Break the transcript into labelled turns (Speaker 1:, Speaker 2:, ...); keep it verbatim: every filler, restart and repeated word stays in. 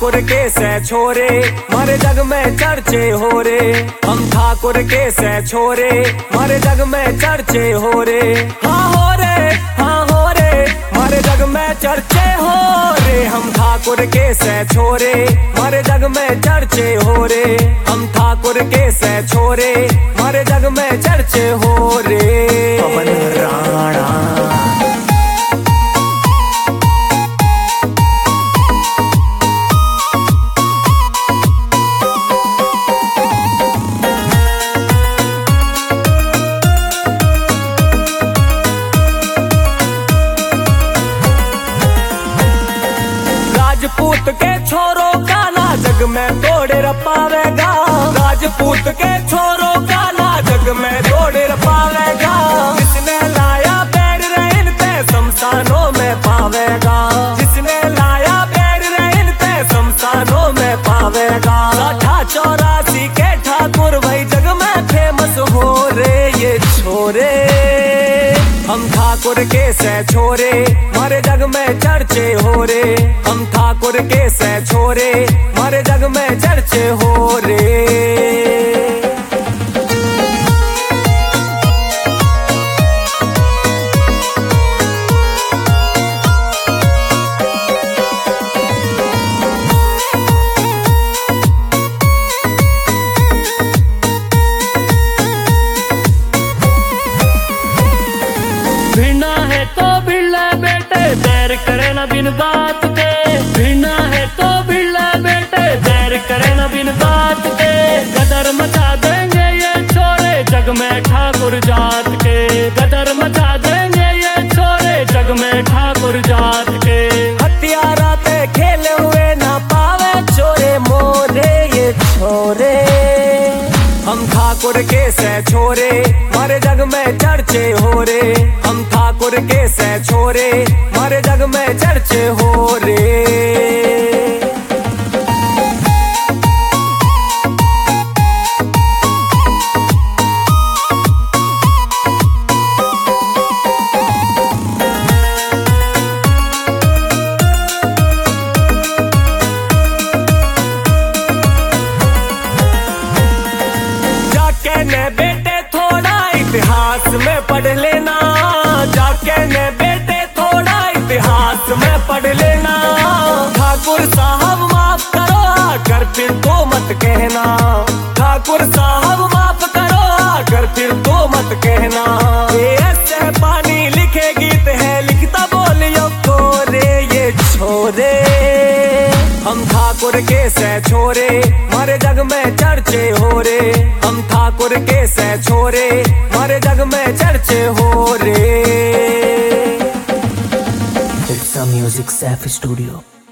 Speaker 1: ठाकुर के से छोरे मारे जग में चर्चे हो रे। हम ठाकुर के से छोरे मारे जग में चर्चे हो रे। हाँ हो रे हाँ हो रे मारे जग में चर्चे हो रे। हम ठाकुर के से छोरे मारे जग में चर्चे हो रे। हम ठाकुर के से छोरे मारे जग में चर्चे हो रे।
Speaker 2: पवन राणा
Speaker 1: राजपूत के छोरों का ना जग में तोड़े रपावेगा। राजपूत के छोरों का ना जग में तोड़े रपावेगा। जिसने लाया पैर रहन पे शमशानों में पावेगा। जिसने लाया पैर रहन पे शमशानों में पावेगा। साठा चौरासी के ठाकुर भाई जग में फेमस हो रे ये छोरे। हम ठाकुर के से छोरे मारे जग में चर्चे हो रे। हम ठाकुर के से छोरे मारे जग में चर्चे हो रे।
Speaker 3: भिड़ना है तो भिड़ला बेटे बैर करे ना बिन बात के। भिड़ना है तो भिड़ला बेटे बैर करे ना बिन बात के। गदर मचा देंगे ये छोरे जग में ठाकुर जात के। गदर मचा देंगे ये छोरे जग में ठाकुर जात के।
Speaker 1: हथियारा पे खेले हुए ना पावे चोरे मोरे ये छोरे। हम ठाकुर के से छोरे मारे जग में चर्चे हो रे। हम ठाकुर के से छोरे मारे जग में चर्चे हो रे। जाके ने बेटे थोड़ा इतिहास में पढ़ लेना। जाके ने बेटे थोड़ा इतिहास में पढ़ लेना। ठाकुर साहब माफ करो आकर फिर तो मत कहना। ठाकुर साहब माफ करो आकर फिर तो मत कहना। ये ऐसे पानी लिखे गीत है लिखता बोलियो कोरे ये छोरे। हम ठाकुर के से छोरे मारे जग में चर्चे हो रे। हम ठाकुर के से छोरे मारे जग में चर्चे हो रे।
Speaker 2: It's a Music Safe Studio.